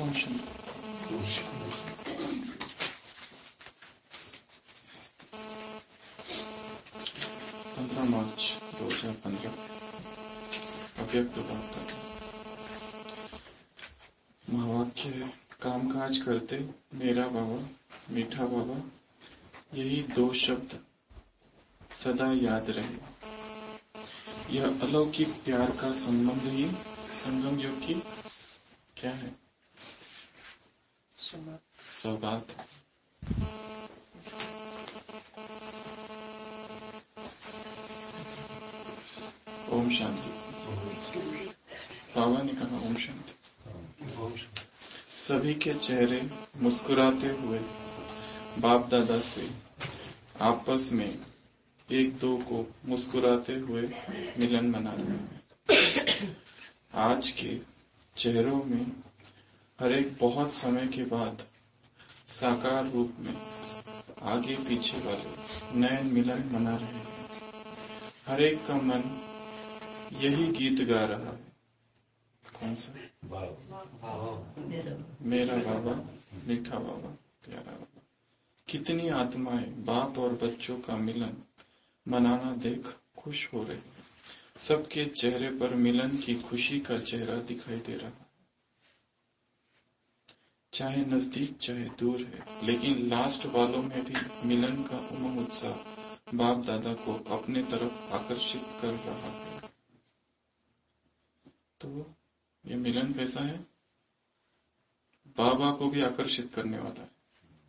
ओम शांति। 15 मार्च 2015 अव्यक्त वार्ता। महावाक्य कामकाज करते मेरा बाबा मीठा बाबा, यही 2 शब्द सदा याद रहे। यह अलौकिक प्यार का संबंध ही संगम युग की क्या है? सौगात। ओम शांति। बाबा ने कहा ओम शांति। सभी के चेहरे मुस्कुराते हुए बाप दादा से आपस में एक दो को मुस्कुराते हुए मिलन मना रहे हैं। आज के चेहरों में हर एक बहुत समय के बाद साकार रूप में आगे पीछे वाले नए मिलन मना रहे हैं। हर एक का मन यही गीत गा रहा है। कौन सा? मेरा बाबा मीठा बाबा प्यारा बाबा। कितनी आत्माएं बाप और बच्चों का मिलन मनाना देख खुश हो रही है। सबके चेहरे पर मिलन की खुशी का चेहरा दिखाई दे रहा है। चाहे नजदीक चाहे दूर है, लेकिन लास्ट वालों में भी मिलन का उमंग उत्साह बाप दादा को अपने तरफ आकर्षित कर रहा है। तो ये मिलन कैसा है? बाबा को भी आकर्षित करने वाला है।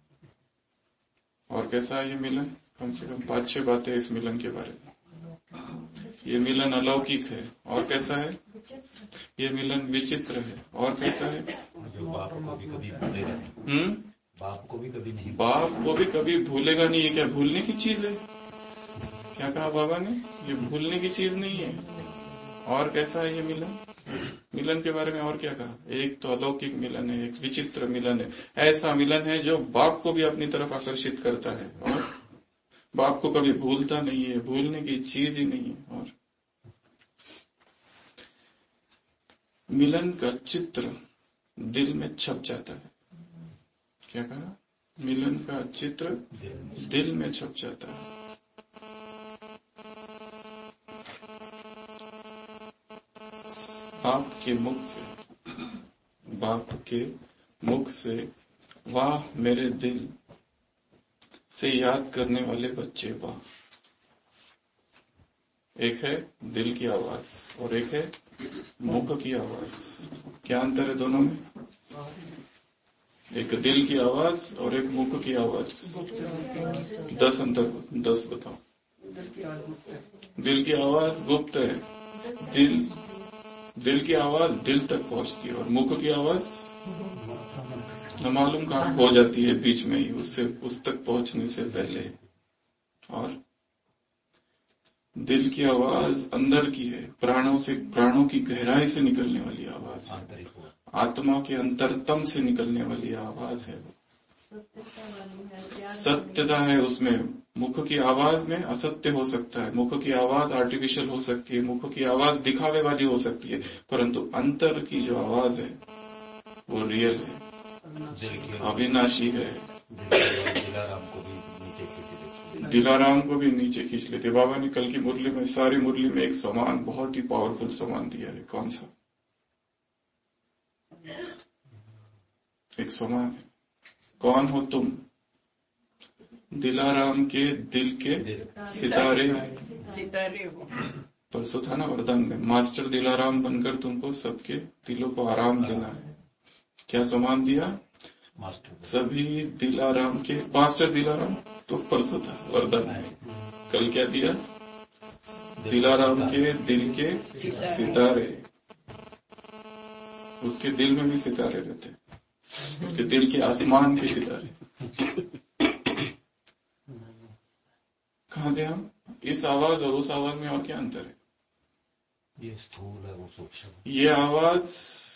और कैसा है ये मिलन? कम से कम 5-6 बातें इस मिलन के बारे में। ये मिलन अलौकिक है। और कैसा है? ये मिलन विचित्र है। और कैसा है? जो बाप को भी कभी भूलेगा नहीं। बाप को भी कभी नहीं, बाप को भी कभी भूलेगा नहीं। ये क्या भूलने की चीज है? क्या कहा बाबा ने? ये भूलने की चीज नहीं है। और कैसा है ये मिलन? मिलन के बारे में और क्या कहा? एक तो अलौकिक मिलन है, एक विचित्र मिलन है। ऐसा मिलन है जो बाप को भी अपनी तरफ आकर्षित करता है और बाप को कभी भूलता नहीं है। भूलने की चीज ही नहीं है। और मिलन का चित्र दिल में छप जाता है। क्या कहा? मिलन का चित्र दिल में छप जाता है। बाप के मुख से वाह मेरे दिल से याद करने वाले बच्चे वाह। एक है दिल की आवाज और एक है मुख की आवाज। क्या अंतर है दोनों में? एक दिल की आवाज और एक मुख की आवाज। 10 अंतर, 10 बताओ। दिल की आवाज गुप्त है। दिल की आवाज दिल तक पहुंचती है और मुख की आवाज न मालूम कहाँ हो जाती है बीच में ही, उससे उस तक पहुंचने से पहले। और दिल की आवाज अंदर की है, प्राणों की गहराई से निकलने वाली आवाज है। आत्मा के अंतरतम से निकलने वाली आवाज है। सत्यता है उसमें। मुख की आवाज में असत्य हो सकता है, मुख की आवाज आर्टिफिशियल हो सकती है, मुख की आवाज दिखावे वाली हो सकती है, परंतु अंतर की जो आवाज है वो रियल है, अविनाशी है। दिलाराम को भी नीचे खींच लेते। बाबा ने कल की मुरली में, सारी मुरली में एक समान, बहुत ही पावरफुल समान दिया है। कौन सा? एक समान है। कौन हो तुम? दिलाराम के दिल के सितारे हो। परसों था ना वरदान में, मास्टर दिलाराम बनकर तुमको सबके दिलों को आराम देना है। क्या समान दिया? सभी दिलाराम के मास्टर दिलाराम तो परसों था वरदान में। कल क्या दिया? दिलाराम के दिल के सितारे। उसके दिल में भी सितारे रहते, उसके दिल के आसमान के सितारे। कहाँ थे हम? इस आवाज और उस आवाज में और क्या अंतर है? ये स्थूल है, वो सूक्ष्म। ये आवाज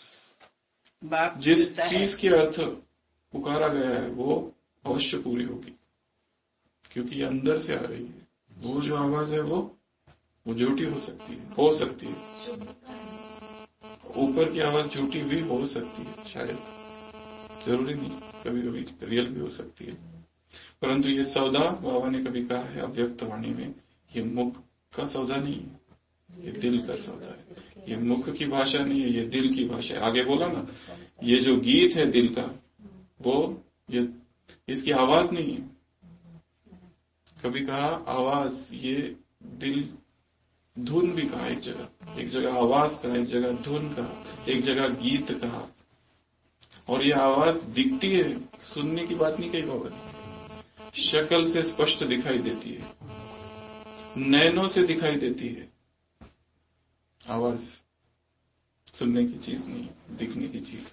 जिस चीज के अर्थ पुकारा गया है वो अवश्य पूरी होगी, क्योंकि ये अंदर से आ रही है। वो जो आवाज है वो झूठी हो सकती है। ऊपर की आवाज झूठी भी हो सकती है शायद, जरूरी नहीं, कभी कभी रियल भी हो सकती है। परंतु ये सौदा बाबा ने कभी कहा है अव्यक्त वाणी में, ये मुख का सौदा नहीं है, ये दिल का सौदा है। ये मुख की भाषा नहीं है, ये दिल की भाषा है। आगे बोला ना, ये जो गीत है दिल का, वो ये इसकी आवाज नहीं है। कभी कहा आवाज, ये दिल, धुन भी कहा एक जगह आवाज कहा, एक जगह धुन कहा, एक जगह गीत कहा। और ये आवाज दिखती है, सुनने की बात नहीं कही बाबा ने, शक्ल से स्पष्ट दिखाई देती है, नैनों से दिखाई देती है। आवाज सुनने की चीज नहीं, दिखने की चीज।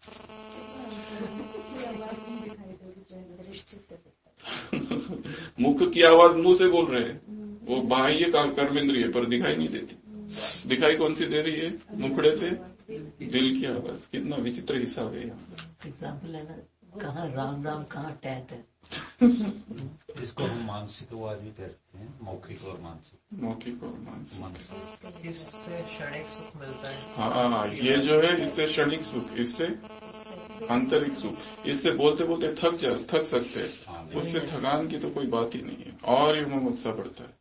मुख की आवाज मुंह से बोल रहे हैं, वो बाह्य कर्मेंद्रिय पर दिखाई नहीं देती। दिखाई कौन सी दे रही है? मुखड़े से दिल की आवाज। कितना विचित्र हिसाब है यहाँ। एग्जाम्पल है ना, कहाँ राम राम, कहाँ टैट है। इसको हम मानसिकवाद भी कह सकते हैं, मौखिक और मानसिक। मौखिक और मानसिक, इससे क्षणिक सुख मिलता है। हाँ, ये जो है इससे क्षणिक सुख, इससे आंतरिक सुख। इससे बोलते बोलते थक सकते हैं, उससे थकान की तो कोई बात ही नहीं है, और ये ममत्सा बढ़ता है।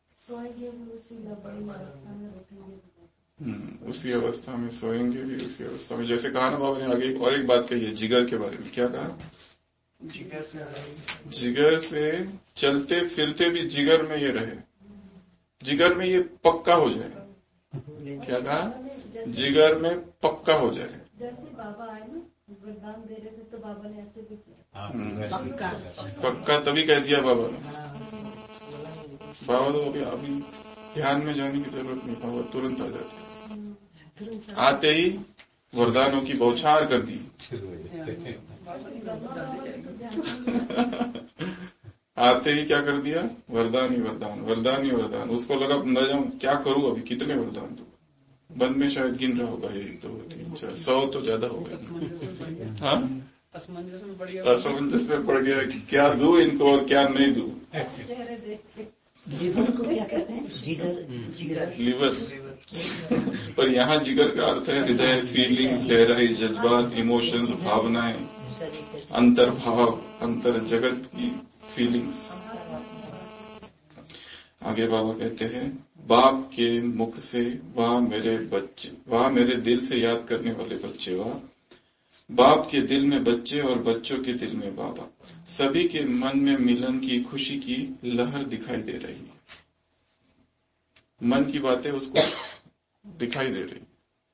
उसी अवस्था में सोएंगे भी, उसी अवस्था में। जैसे कहा ना बाबा ने आगे और एक बात कही है जिगर के बारे में। क्या कहा? जिगर से चलते फिरते भी जिगर में ये रहे, जिगर में ये पक्का हो जाए। क्या कहा? जिगर में पक्का हो जाए। जैसे बाबा आए ना वरदान दे रहे थे तो बाबा ने ऐसे भी किया, पक्का तभी कह दिया बाबा ने। बाबा तो अभी ध्यान में जाने की जरूरत नहीं, बाबा तुरंत आ जाते। आते ही वरदानों की बौछार कर दी। आते ही क्या कर दिया? वरदान ही वरदान, वरदान ही वरदान। उसको लगा न जाऊं क्या करूं, अभी कितने वरदान दूं। बंद में शायद गिन रहा होगा 1 2 3 4 100 तो ज्यादा हो गया। हाँ, असमंजस में पड़ गया कि क्या दूं इनको और क्या नहीं दूं। लिवर को क्या कहते हैं? जिगर लिवर। पर यहाँ जिगर का अर्थ है हृदय, फीलिंग्स, गहराई, जज्बात, इमोशंस, भावनाएं, अंतर भाव, अंतर जगत की फीलिंग्स। आगे बाबा कहते हैं बाप के मुख से वाह मेरे बच्चे, वाह मेरे दिल से याद करने वाले बच्चे, वाह बाप के दिल में बच्चे और बच्चों के दिल में बाबा। सभी के मन में मिलन की खुशी की लहर दिखाई दे रही है। मन की बातें उसको दिखाई दे रही।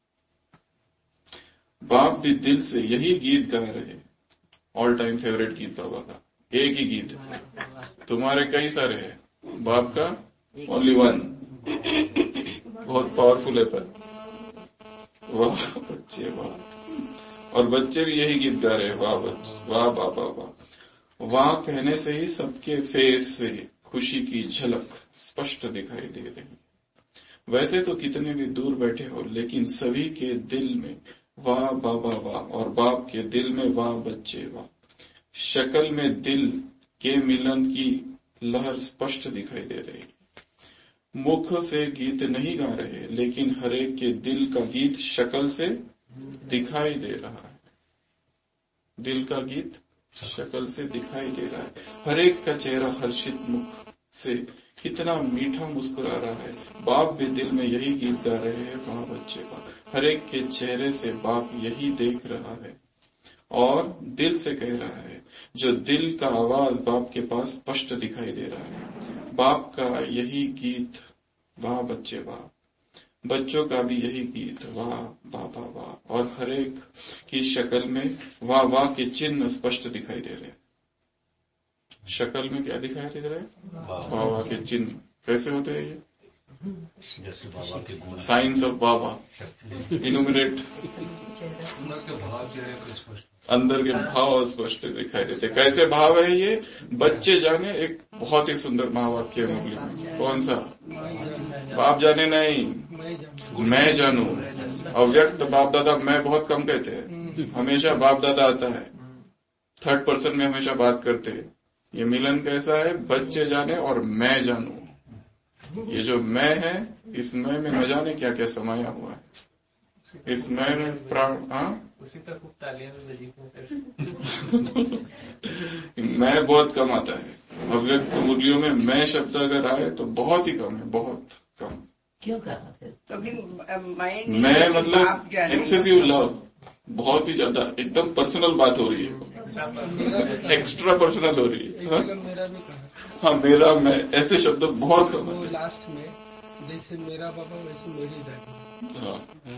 बाप भी दिल से यही गीत गा रहे। ऑल टाइम फेवरेट गीत बाबा का एक ही गीत है, तुम्हारे कई सारे हैं, बाप का ओनली वन। बहुत पावरफुल है। पर वाह बच्चे वाह, और बच्चे भी यही गीत गा रहे हैं, वाह बच्चे वाह बाबा वाह। वाह कहने से ही सबके फेस से खुशी की झलक स्पष्ट दिखाई दे रही। वैसे तो कितने भी दूर बैठे हो, लेकिन सभी के दिल में वाह बाबा वाह, और बाप के दिल में वाह बच्चे वाह। शक्ल में दिल के मिलन की लहर स्पष्ट दिखाई दे रही। मुख से गीत नहीं गा रहे, लेकिन हरेक के दिल का गीत शक्ल से दिखाई दे रहा है। दिल का गीत शक्ल से दिखाई दे रहा है। हरेक का चेहरा हर्षित मुख से कितना मीठा मुस्कुरा रहा है। बाप भी दिल में यही गीत गा रहे हैं, वाह बच्चे वाह। हरेक के चेहरे से बाप यही देख रहा है और दिल से कह रहा है। जो दिल का आवाज बाप के पास स्पष्ट दिखाई दे रहा है। बाप का यही गीत, वाह बच्चे वाह। बच्चों का भी यही गीत, वाह बाबा वाह। और हरेक की शक्ल में वाह वाह के चिन्ह स्पष्ट दिखाई दे रहे। शक्ल में क्या दिखाई दे रहे? वाह वाह के चिन्ह। कैसे होते हैं ये? जैसे बाबा के गुण, साइंस ऑफ बाबा, इनुमिनेट। अंदर के भाव स्पष्ट दिखाई देते। कैसे भाव है ये? बच्चे जाने एक बहुत ही सुंदर महावाक्य है मुरली में। कौन सा? बाप जाने नहीं, मैं जानू। अव्यक्त बाप दादा मैं बहुत कम कहते हैं, हमेशा बाप दादा आता है। 3rd पर्सन में हमेशा बात करते हैं। ये मिलन कैसा है? बच्चे जाने और मैं जानू। ये जो मैं है, इस मैं में न जाने क्या क्या समाया हुआ है। इसमें प्राण, उसी का खूब तालियां में बजी मैं बहुत कम आता है। अव्यक्त मुरलियों में मैं शब्द अगर आए तो बहुत ही कम है, बहुत कम। क्यों कहा फिर? तभी मैं मतलब एक्सेसिव लव, बहुत ही ज्यादा, एकदम पर्सनल बात हो रही है, एक्स्ट्रा पर्सनल हो रही है। मेरा भी कहा। हाँ, मेरा, मैं, ऐसे शब्द बहुत कम होते हैं। लास्ट में जैसे मेरा बाबा वैसे मेरी दादी। हाँ,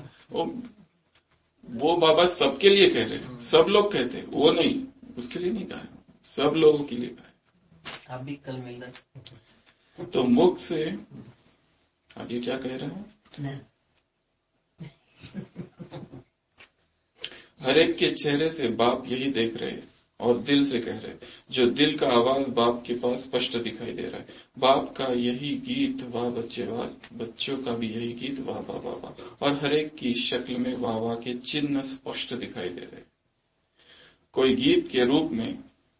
वो बाबा सबके लिए कह रहे हैं, सब लोग कहते हैं, वो नहीं, उसके लिए नहीं कहा, सब लोगों के लिए कहा। आप भी कल मिलना। तो मुख से आगे क्या कह रहे हैं? हर एक के चेहरे से बाप यही देख रहे हैं और दिल से कह रहे हैं, जो दिल का आवाज बाप के पास स्पष्ट दिखाई दे रहा है। बाप का यही गीत वाह बच्चे वाह, बच्चों का भी यही गीत वाह वाह वाह वाह, और हर एक की शक्ल में वाह वाह के चिन्ह स्पष्ट दिखाई दे रहे हैं। कोई गीत के रूप में,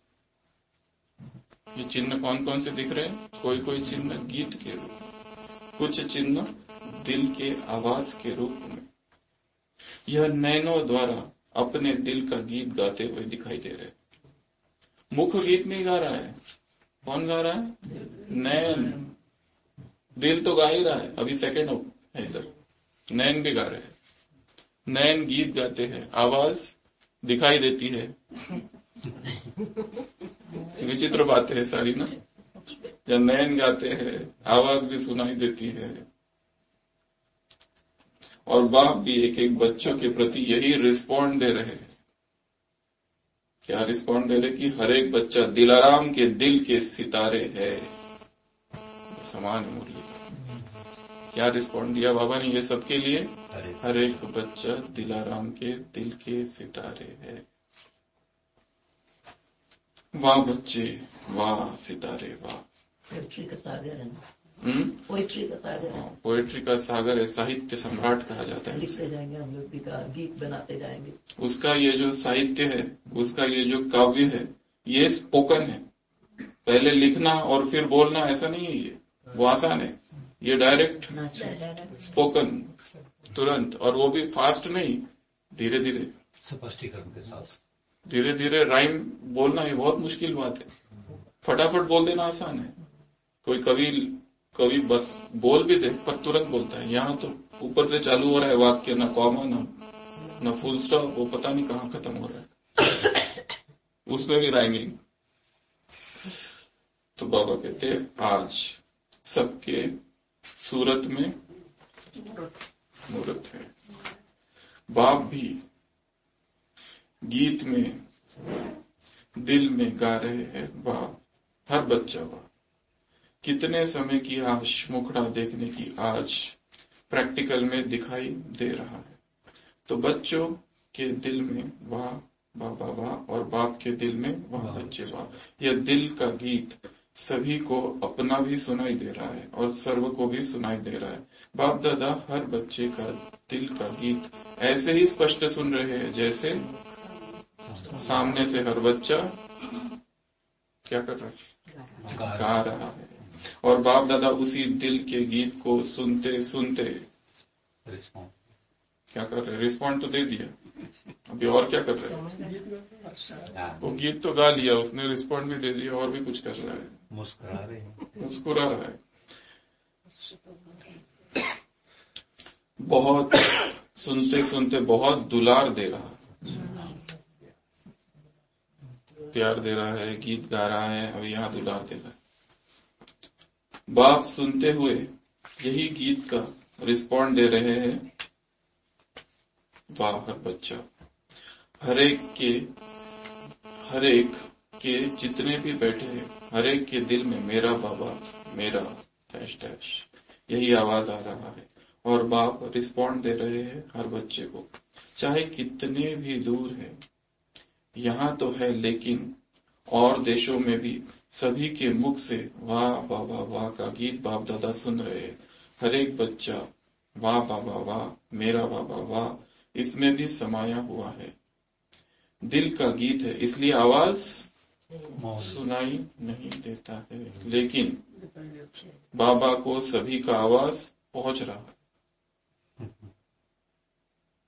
ये चिन्ह कौन कौन से दिख रहे हैं? कोई कोई चिन्ह गीत के रूप में, कुछ चिन्ह दिल के आवाज के रूप में। यह नैनों द्वारा अपने दिल का गीत गाते हुए दिखाई दे रहे। मुख गीत नहीं गा रहा है, कौन गा रहा है? नैन। दिल तो गा ही रहा है, अभी सेकंड है इधर, नैन भी गा रहे हैं। नैन गीत गाते हैं, आवाज दिखाई देती है। विचित्र बातें है सारी ना, जब नैन गाते हैं आवाज भी सुनाई देती है। और बाप भी एक एक बच्चों के प्रति यही रिस्पॉन्ड दे रहे हैं। क्या रिस्पॉन्ड दे रहे कि हर एक बच्चा दिलाराम के दिल के सितारे है। समान मुरली क्या रिस्पॉन्ड दिया बाबा ने ये सबके लिए? हर एक बच्चा दिलाराम के दिल के सितारे है। वाह बच्चे वाह, सितारे वाह। पोएट्री का सागर है। पोएट्री का सागर है। पोएट्री का सागर है, साहित्य सम्राट कहा जाता है। लिखते जाएंगे हम लोग भी, गीत बनाते जाएंगे। उसका ये जो साहित्य है, उसका ये जो काव्य है, ये स्पोकन है। पहले लिखना और फिर बोलना ऐसा नहीं है, ये वो आसान है। ये डायरेक्ट स्पोकन, तुरंत, और वो भी फास्ट नहीं, धीरे धीरे स्पष्टीकरण के साथ। धीरे धीरे राइम बोलना ये बहुत मुश्किल बात है। फटाफट बोल देना आसान है। कोई कवि बस बोल भी दे पर तुरंत बोलता है। यहाँ तो ऊपर से चालू हो रहा है वाक्य, ना कॉमा ना फुल स्टॉप, वो पता नहीं कहाँ खत्म हो रहा है। उसमें भी राइमिंग। तो बाबा कहते हैं आज सबके सूरत में मूर्त है। बाप भी गीत में दिल में गा रहे हैं वाह, हर बच्चा वाह। कितने समय की आश मुखड़ा देखने की आज प्रैक्टिकल में दिखाई दे रहा है। तो बच्चों के दिल में वाह वाह वाह वाह, और बाप के दिल में वाह बच्चे वाह। यह दिल का गीत सभी को अपना भी सुनाई दे रहा है और सर्व को भी सुनाई दे रहा है। बाप दादा हर बच्चे का दिल का गीत ऐसे ही स्पष्ट सुन रहे हैं जैसे सामने से हर बच्चा क्या कर रहा है? गा रहा है। और बाप दादा उसी दिल के गीत को सुनते सुनते क्या कर रहे हैं? रिस्पॉन्ड तो दे दिया, अभी और क्या कर रहे हैं? वो गीत तो गा लिया उसने, रिस्पॉन्ड भी दे दिया, और भी कुछ कर रहा है, मुस्कुरा रहा है। बहुत सुनते सुनते बहुत दुलार दे रहा है, प्यार दे रहा है, गीत गा रहा है, अभी यहाँ दुलार दे रहा है। बाप सुनते हुए यही गीत का रिस्पॉन्ड दे रहे हैं वाह हर बच्चा। हर एक के जितने भी बैठे हैं, हर एक के दिल में मेरा बाबा मेरा डैश डैश यही आवाज आ रहा है। और बाप रिस्पॉन्ड दे रहे हैं हर बच्चे को, चाहे कितने भी दूर है। यहाँ तो है लेकिन और देशों में भी सभी के मुख से वाह वाह वाह वाह का गीत बाप दादा सुन रहे हैं। हर एक बच्चा वाह वाह वाह वाह मेरा वाह वाह वाह इसमें भी समाया हुआ है। दिल का गीत है इसलिए आवाज सुनाई नहीं देता है, लेकिन बाबा को सभी का आवाज पहुंच रहा है।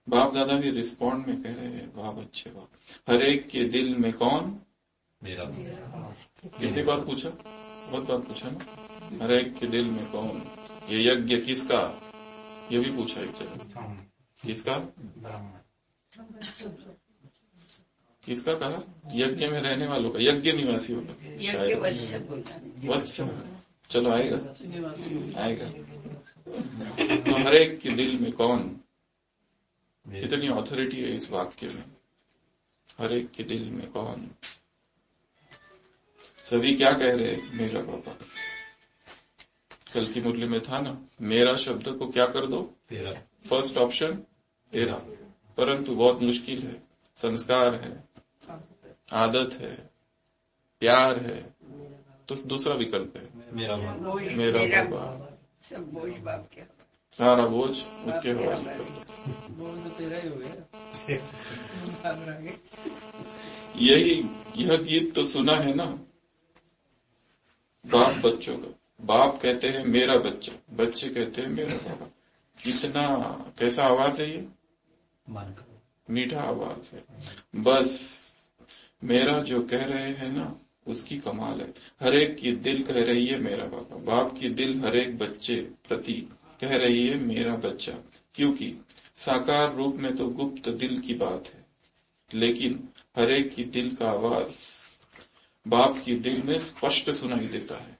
बाप दादा भी रिस्पॉन्ड में कह रहे हैं, वाह बच्चे वाह। हर एक के दिल में कौन? मेरा। कितनी बार पूछा? बहुत बार पूछा ना। हर एक के दिल में कौन? ये यज्ञ किसका? ये भी पूछा एक जगह। किसका? किसका कहा? यज्ञ में रहने वालों का, यज्ञ निवासियों का शायद। वत्स, चलो आएगा आएगा। तो हर एक के दिल में कौन? कितनी ऑथोरिटी है इस वाक्य में। हर एक के दिल में कौन? सभी क्या कह रहे हैं? मेरा बाबा। कल की मुरली में था ना, मेरा शब्द को क्या कर दो? तेरा। फर्स्ट ऑप्शन तेरा, परंतु बहुत मुश्किल है। संस्कार है, आदत है, प्यार है, तो दूसरा विकल्प है मेरा मेरा बाबा। सारा बोझ उसके हवाले कर दो। बोल तो तेरा ही हो गया। यह गीत तो सुना है ना बाप बच्चों का। बाप कहते हैं मेरा बच्चा, बच्चे कहते हैं मेरा बाबा। कितना कैसा आवाज है ये? मीठा आवाज है। बस मेरा जो कह रहे हैं ना उसकी कमाल है। हर एक की दिल कह रही है मेरा बाबा। बाप की दिल हर एक बच्चे प्रति कह रही है मेरा बच्चा, क्योंकि साकार रूप में तो गुप्त दिल की बात है, लेकिन हर एक की दिल का आवाज बाप की दिल में स्पष्ट सुनाई देता है।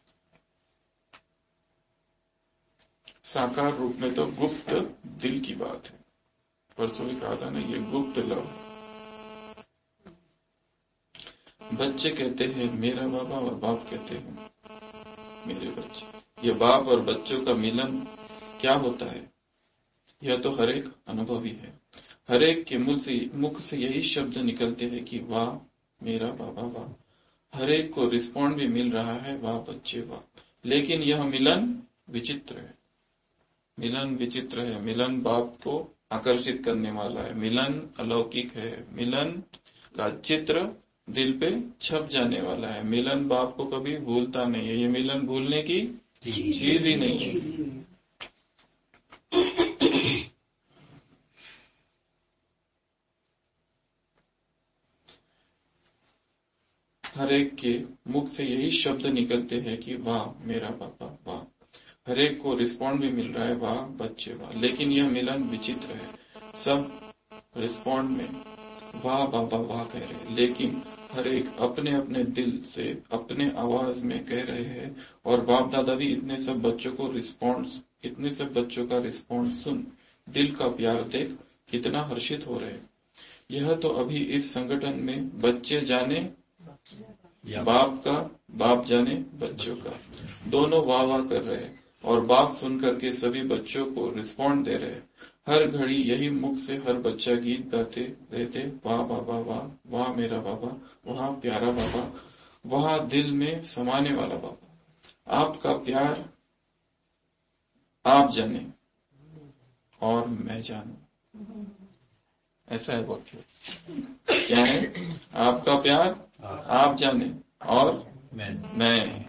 साकार रूप में तो गुप्त दिल की बात है। परसों भी कहा था ना, ये गुप्त लव। बच्चे कहते हैं मेरा बाबा और बाप कहते हैं मेरे बच्चे। ये बाप और बच्चों का मिलन क्या होता है? यह तो हर एक अनुभवी है। हर एक के मुख से यही शब्द निकलते हैं कि वाह मेरा बाबा वाह। हर एक को रिस्पॉन्ड भी मिल रहा है, वाह बच्चे वाह। लेकिन यह मिलन विचित्र है। मिलन विचित्र है। मिलन बाप को आकर्षित करने वाला है। मिलन अलौकिक है। मिलन का चित्र दिल पे छप जाने वाला है। मिलन बाप को कभी भूलता नहीं है। ये मिलन भूलने की चीज ही नहीं है। हर एक के मुख से यही शब्द निकलते हैं कि वाह मेरा बाबा वाह। हर एक को रिस्पॉन्ड भी मिल रहा है, वाह बच्चे वाह। लेकिन यह मिलन विचित्र है। सब रिस्पॉन्ड में वाह बाबा वाह कह रहे हैं, लेकिन हर एक अपने अपने दिल से अपने आवाज में कह रहे हैं। और बाप दादा भी इतने सब बच्चों का रिस्पॉन्स सुन, दिल का प्यार देख कितना हर्षित हो रहे हैं। यह तो अभी इस संगठन में बच्चे जाने बाप का, बाप जाने बच्चों का, दोनों वाह वाह कर रहे हैं। और बाप सुन करके सभी बच्चों को रिस्पॉन्ड दे रहे हैं। हर घड़ी यही मुख से हर बच्चा गीत गाते रहते, वाह बाबा वाह, वाह मेरा बाबा, वाह प्यारा बाबा, वाह दिल में समाने वाला बाबा। आपका प्यार आप जाने और मैं जानूं। ऐसा है वाक्य। क्या है? आपका प्यार आप जाने और मैं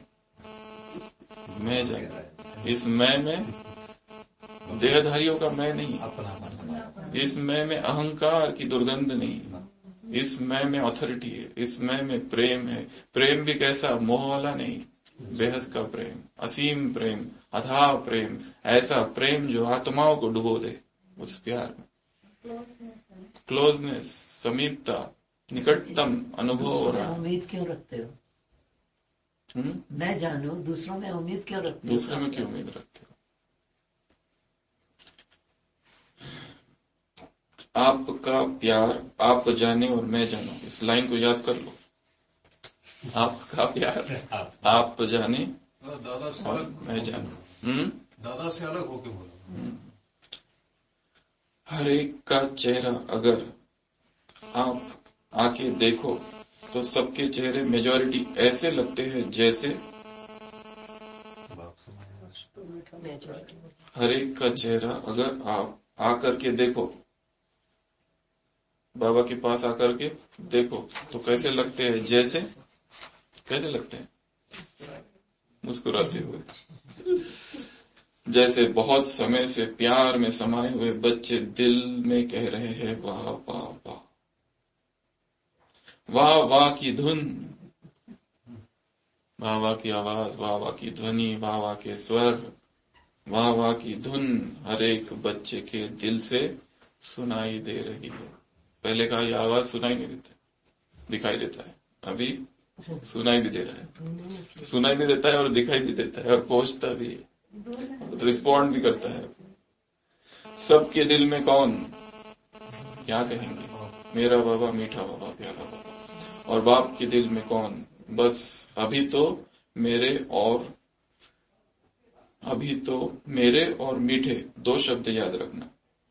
जाने। इस मैं में देहधारियों का मैं नहीं। इस मैं में अहंकार की दुर्गंध नहीं। इस मैं में ऑथोरिटी है। इस मैं में प्रेम है। प्रेम भी कैसा? मोह वाला नहीं, बेहद का प्रेम, असीम प्रेम, अथाह प्रेम। ऐसा प्रेम जो आत्माओं को डुबो दे उस प्यार में। क्लोजनेस, समीपता, निकटतम अनुभव हो रहा है। उम्मीद क्यों रखते हो? मैं जानू, दूसरों में उम्मीद क्यों रखते हो? दूसरे में क्यों उम्मीद रखते हो? आपका प्यार आप जाने और मैं जानू, इस लाइन को याद कर लो। आपका प्यार आप जाने और मैं जानू। दादा से अलग होके बोला। हर एक का चेहरा अगर आप आके देखो तो सबके चेहरे मेजॉरिटी ऐसे लगते हैं जैसे, हर एक का चेहरा अगर आप आकर के देखो, बाबा के पास आकर के देखो तो कैसे लगते हैं? जैसे कैसे लगते हैं? मुस्कुराते हुए। जैसे बहुत समय से प्यार में समाये हुए बच्चे दिल में कह रहे हैं वाह वाह वाह, वाह वाह की धुन, वाह वाह की आवाज, वाह वाह की ध्वनि, वाह वाह के स्वर, वाह वाह की धुन हर एक बच्चे के दिल से सुनाई दे रही है। पहले कहा यह आवाज सुनाई नहीं देता, दिखाई देता है, अभी सुनाई भी दे रहा है, सुनाई भी देता है और दिखाई भी देता है और पहुंचता भी है, रिस्पॉन्ड भी करता है। सबके दिल में कौन, क्या कहेंगे, मेरा बाबा, मीठा बाबा, प्यारा बाबा। और बाप के दिल में कौन, बस अभी तो मेरे और मीठे, दो शब्द याद रखना,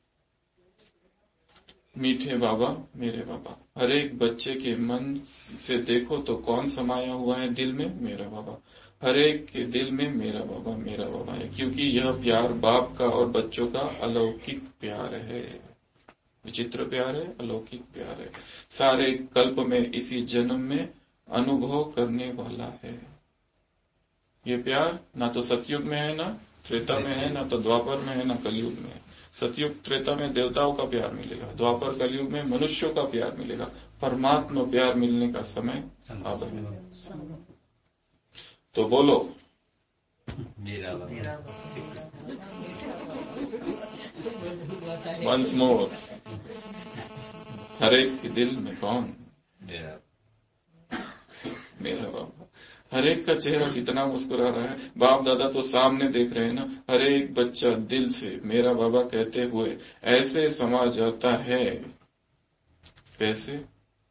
मीठे बाबा, मेरे बाबा। हर एक बच्चे के मन से देखो तो कौन समाया हुआ है दिल में, मेरा बाबा। हर एक के दिल में मेरा बाबा है, क्योंकि यह प्यार बाप का और बच्चों का अलौकिक प्यार है, विचित्र प्यार है, अलौकिक प्यार है, सारे कल्प में इसी जन्म में अनुभव करने वाला है। ये प्यार ना तो सतयुग में है, ना त्रेता में है, ना तो द्वापर में है, ना कलयुग में है। सतयुग त्रेता में देवताओं का प्यार मिलेगा, द्वापर कलयुग में मनुष्यों का प्यार मिलेगा, परमात्मा प्यार मिलने का समय अब है। तो बोलो मेरा वंस मोर, हर एक के दिल में कौन, मेरा बाबा। हर एक का चेहरा कितना मुस्कुरा रहा है, बाप दादा तो सामने देख रहे हैं ना। हर एक बच्चा दिल से मेरा बाबा कहते हुए ऐसे समा जाता है, कैसे,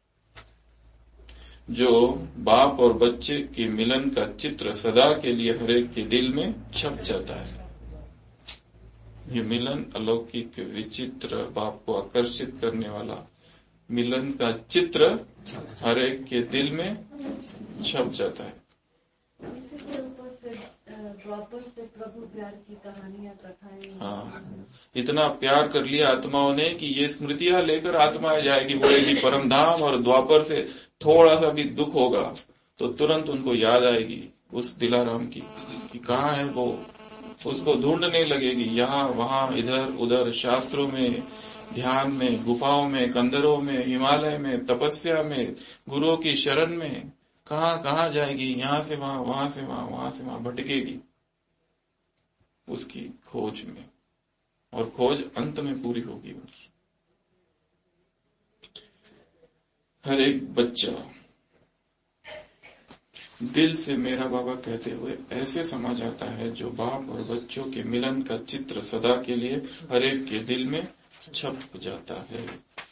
जो बाप और बच्चे के मिलन का चित्र सदा के लिए हर एक के दिल में छप जाता है। ये मिलन अलौकिक, विचित्र, बाप को आकर्षित करने वाला मिलन का चित्र हर एक के दिल में छप जाता है। इसी के ऊपर फिर द्वापर से प्रभु प्यार की कहानियां, कथाएं। हाँ, इतना प्यार कर लिया आत्माओं ने कि ये स्मृतियां लेकर आत्मा जाएगी, बोलेगी परम धाम, और द्वापर से थोड़ा सा भी दुख होगा तो तुरंत उनको याद आएगी उस दिलाराम की कि कहाँ है वो, उसको ढूंढने लगेगी, यहाँ वहां इधर उधर, शास्त्रों में, ध्यान में, गुफाओं में, कंदरों में, हिमालय में, तपस्या में, गुरुओं की शरण में, कहाँ जाएगी, यहां से वहां, वहां से वहां, वहां से वहां भटकेगी उसकी खोज में, और खोज अंत में पूरी होगी उनकी। हर एक बच्चा दिल से मेरा बाबा कहते हुए ऐसे समा जाता है, जो बाप और बच्चों के मिलन का चित्र सदा के लिए हर एक के दिल में छप जाता है।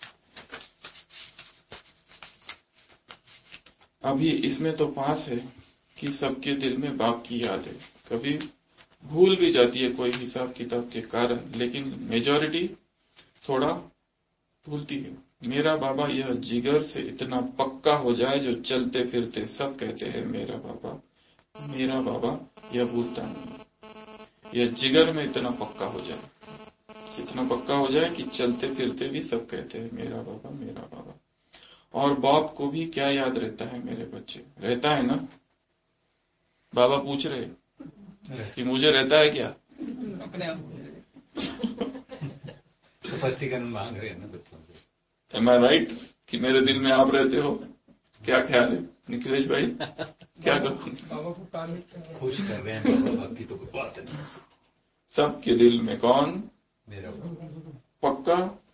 अभी इसमें तो पास है कि सबके दिल में बाप की याद है, कभी भूल भी जाती है कोई हिसाब किताब के कारण, लेकिन मेजॉरिटी थोड़ा भूलती है। मेरा बाबा यह जिगर से इतना पक्का हो जाए, जो चलते फिरते सब कहते हैं मेरा बाबा, मेरा बाबा, यह भूलता नहीं। यह जिगर में इतना पक्का हो जाए, इतना पक्का हो जाए कि चलते फिरते भी सब कहते हैं मेरा बाबा, मेरा बाबा। और बाप को भी क्या याद रहता है, मेरे बच्चे, रहता है ना? बाबा पूछ रहे कि मुझे रहता है क्या? अपने आप स्पष्टीकरण मांग रहे हैं ना बच्चों से। Am I right कि मेरे दिल में आप रहते हो? क्या ख्याल है निखिलेश भाई, क्या करूं? बाबा को टारगेट खुश कर रहे हैं बाबा, बाकी तो कोई बात नहीं। सबके दिल में कौन, मेरा पक्का?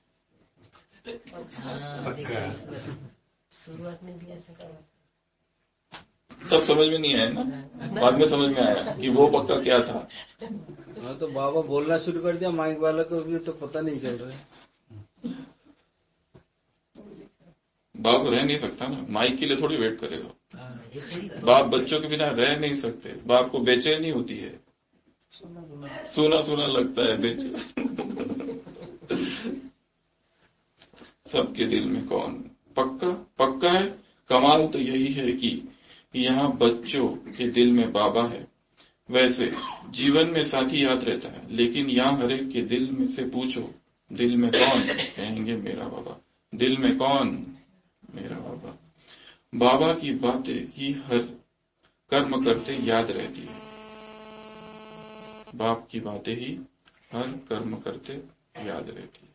पक्का। शुरुआत में भी ऐसा करा, तब समझ में नहीं आया ना, बाद में समझ में आया कि वो पक्का क्या था। हाँ, तो बाबा बोलना शुरू कर दिया, माइक वाला को भी तो पता नहीं चल रहा है। बाप रह नहीं सकता ना, माइक के लिए थोड़ी वेट करेगा। बाप बच्चों के बिना रह नहीं सकते, बाप को बेचैनी होती है, सुना सुना लगता है बेचैन। सबके दिल में कौन, पक्का? पक्का है। कमाल तो यही है कि यहाँ बच्चों के दिल में बाबा है। वैसे जीवन में साथी याद रहता है, लेकिन यहाँ हर एक के दिल में से पूछो दिल में कौन, कहेंगे मेरा बाबा। दिल में कौन, मेरा बाबा। बाबा की बातें ही हर कर्म करते याद रहती है। बाप की बातें ही हर कर्म करते याद रहती है।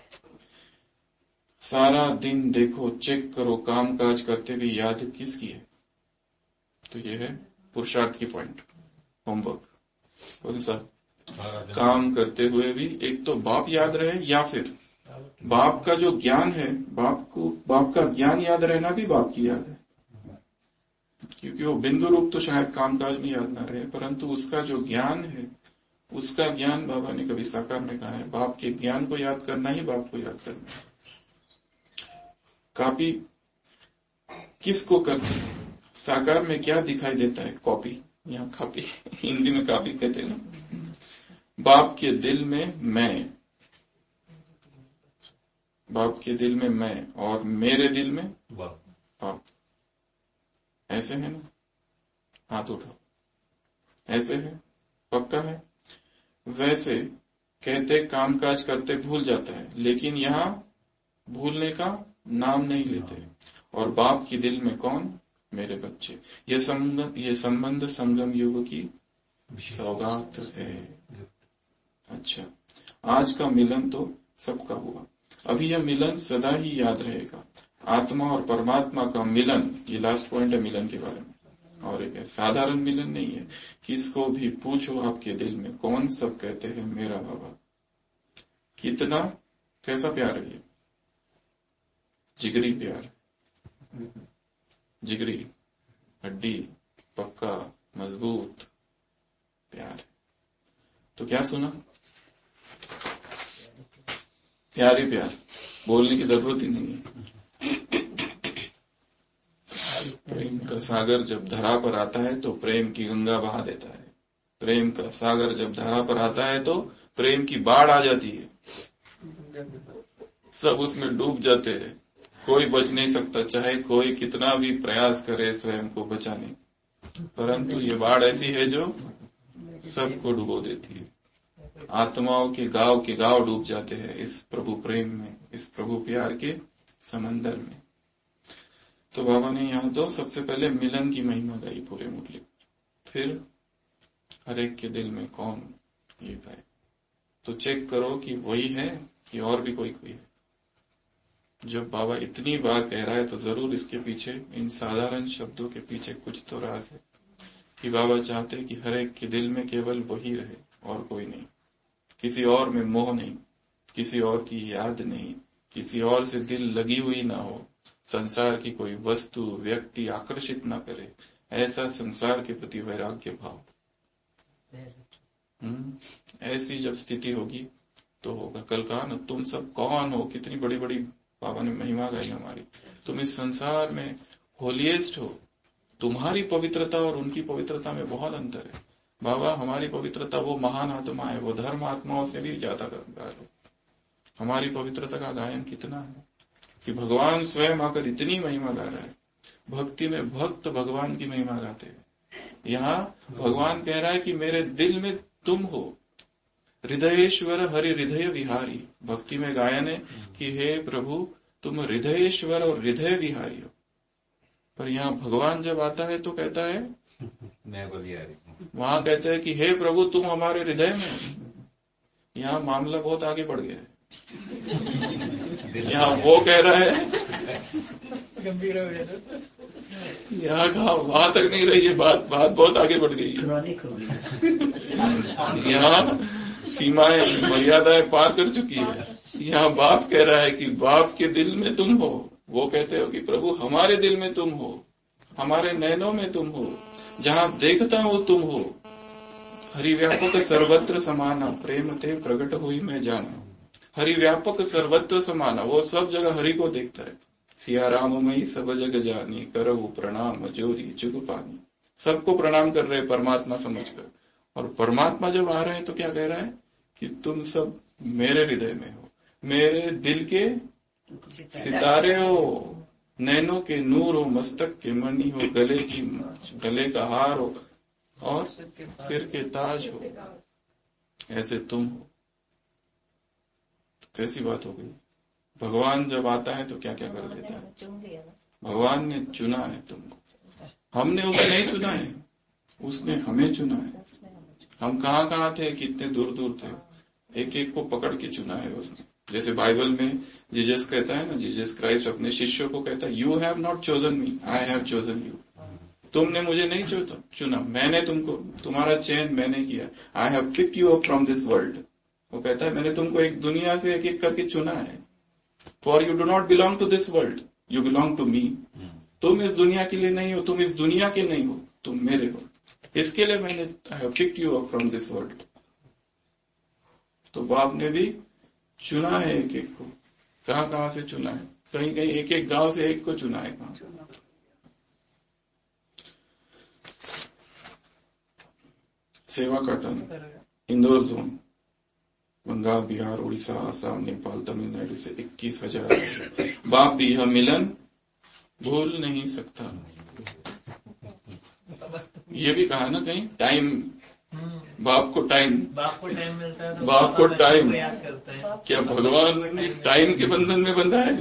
सारा दिन देखो, चेक करो, काम काज करते भी याद किसकी है? तो ये है पुरुषार्थ की पॉइंट, होमवर्क। कौन सा? काम करते हुए भी एक तो बाप याद रहे, या फिर बाप का जो ज्ञान है, बाप का ज्ञान याद रहना भी बाप की याद है। क्योंकि वो बिंदु रूप तो शायद कामकाज में याद ना रहे, परंतु उसका जो ज्ञान है, उसका ज्ञान बाबा ने कभी साकार में कहा है, बाप के ज्ञान को याद करना ही बाप को याद करना है। कॉपी किसको करते हैं? साकार में क्या दिखाई देता है? कॉपी, यहाँ कॉपी हिंदी में कॉपी कहते हैं ना। बाप के दिल में मैं, बाप के दिल में मैं, और मेरे दिल में बाप। ऐसे है ना? हाथ उठाओ, ऐसे है? पक्का है? वैसे कहते कामकाज करते भूल जाता है, लेकिन यहाँ भूलने का नाम नहीं लेते। और बाप की दिल में कौन? मेरे बच्चे। ये संबंध संगम युग की सौगात है। अच्छा, आज का मिलन तो सबका हुआ, अभी यह मिलन सदा ही याद रहेगा। आत्मा और परमात्मा का मिलन, ये लास्ट पॉइंट है मिलन के बारे में। और एक है, साधारण मिलन नहीं है। किसको भी पूछो आपके दिल में, कौन सब कहते हैं मेरा बाबा। कितना, कैसा प्यार है ये? जिगरी प्यार, जिगरी, हड्डी, पक्का, मजबूत प्यार। तो क्या सुना? प्यार ही प्यार, बोलने की जरूरत ही नहीं है। प्रेम का सागर जब धरा पर आता है तो प्रेम की गंगा बहा देता है। प्रेम का सागर जब धरा पर आता है तो प्रेम की बाढ़ आ जाती है, सब उसमें डूब जाते हैं, कोई बच नहीं सकता, चाहे कोई कितना भी प्रयास करे स्वयं को बचाने, परंतु ये बाढ़ ऐसी है जो सबको डुबो देती है। आत्माओं के गांव डूब जाते हैं इस प्रभु प्रेम में, इस प्रभु प्यार के समंदर में। तो बाबा ने यहाँ तो सबसे पहले मिलन की महिमा गाई पूरे मुरली, फिर हर एक के दिल में कौन, ये गाए। तो चेक करो कि वही है कि और भी कोई है। जब बाबा इतनी बार कह रहा है तो जरूर इसके पीछे, इन साधारण शब्दों के पीछे कुछ तो राज है, कि बाबा चाहते कि हर एक के दिल में केवल वही रहे और कोई नहीं, किसी और में मोह नहीं, किसी और की याद नहीं, किसी और से दिल लगी हुई ना हो, संसार की कोई वस्तु व्यक्ति आकर्षित ना करे, ऐसा संसार के प्रति वैराग्य भाव। ऐसी जब स्थिति होगी तो होगा। कल कहा ना, तुम सब कौन हो, कितनी बड़ी बड़ी बाबा ने महिमा गाई हमारी, तुम इस संसार में होलीएस्ट हो। तुम्हारी पवित्रता और उनकी पवित्रता में बहुत अंतर है बाबा। हमारी पवित्रता वो महान आत्मा है, वो धर्म आत्माओं से भी ज्यादा गा लो। हमारी पवित्रता का गायन कितना है कि भगवान स्वयं आकर इतनी महिमा गा रहा है। भक्ति में भक्त भगवान की महिमा गाते हैं। यहाँ भगवान कह रहा है कि मेरे दिल में तुम हो, हृदयेश्वर हरि हृदय विहारी। भक्ति में गायन है कि हे प्रभु तुम हृदयेश्वर और हृदय विहारी हो। पर यहाँ भगवान जब आता है तो कहता है मैं बलिहारी, वहां कहते हैं कि हे प्रभु तुम हमारे हृदय में। यहाँ मामला बहुत आगे बढ़ गया है। यहाँ वो कह रहा है, गंभीर हो गया, यहाँ कहा वहां तक नहीं रही है बात बहुत आगे बढ़ गई है। यहाँ सीमाएं मर्यादाएं पार कर चुकी है। यहाँ बाप कह रहा है कि बाप के दिल में तुम हो। वो कहते हो कि प्रभु हमारे दिल में तुम हो, हमारे नैनों में तुम हो, जहां देखता हूं तुम हो। हरिव्यापक सर्वत्र समाना, प्रेम ते प्रकट हुई मैं जाना। हरिव्यापक सर्वत्र समाना, वो सब जगह हरि को देखता है। सिया राम मई सब जग जानी, करहु प्रणाम जोरी जुग पानी। सबको प्रणाम कर रहे परमात्मा समझकर। और परमात्मा जब आ रहे हैं तो क्या कह रहा है कि तुम सब मेरे हृदय में हो, मेरे दिल के सितारे हो, नैनों के नूर हो, मस्तक के मणि हो, गले का हार हो और सिर के ताज हो, ऐसे तुम हो। कैसी बात हो गई। भगवान जब आता है तो क्या क्या कर देता है। भगवान ने चुना है तुमको, हमने उसे नहीं चुना है, उसने हमें चुना है। हम कहाँ कहाँ थे, कितने दूर दूर थे, एक एक को पकड़ के चुना है उसने। जैसे बाइबल में जीसस कहता है ना, जीसस क्राइस्ट अपने शिष्यों को कहता है, you have not chosen me, I have chosen you. तुमने मुझे नहीं चुना, मैंने तुमको, तुम्हारा चयन मैंने किया। I have picked you up from this world. वो कहता है मैंने तुमको एक दुनिया से एक एक करके चुना है। For you do not belong to this world, you belong to me. तुम इस दुनिया के लिए नहीं हो, तुम इस दुनिया के नहीं हो, तुम मेरे हो। इसके लिए मैंने I have picked you up from this world. तो बाप ने भी चुना है एक एक को। कहां कहां से चुना है, कहीं कहीं एक एक गांव से एक को चुना है। कहां सेवा का टर्न, इंदौर जोन, बंगाल, बिहार, उड़ीसा, आसाम, नेपाल, तमिलनाडु से 21,000। बाप भी यह मिलन भूल नहीं सकता। ये भी कहा ना कहीं, टाइम, बाप को टाइम मिलता है तो बाप को टाइम याद करता है। क्या भगवान ने टाइम के बंधन में बंधा है?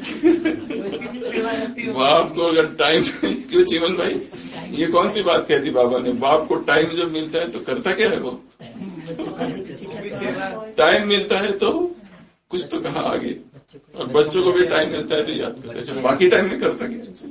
बाप को अगर टाइम क्यों, जीवन भाई ये कौन सी बात कहती बाबा ने? बाप को टाइम जब मिलता है तो करता क्या है वो? टाइम मिलता है तो कुछ तो कहा आगे, और बच्चों को भी टाइम मिलता है तो याद करते हैं। बाकी टाइम में करता क्या?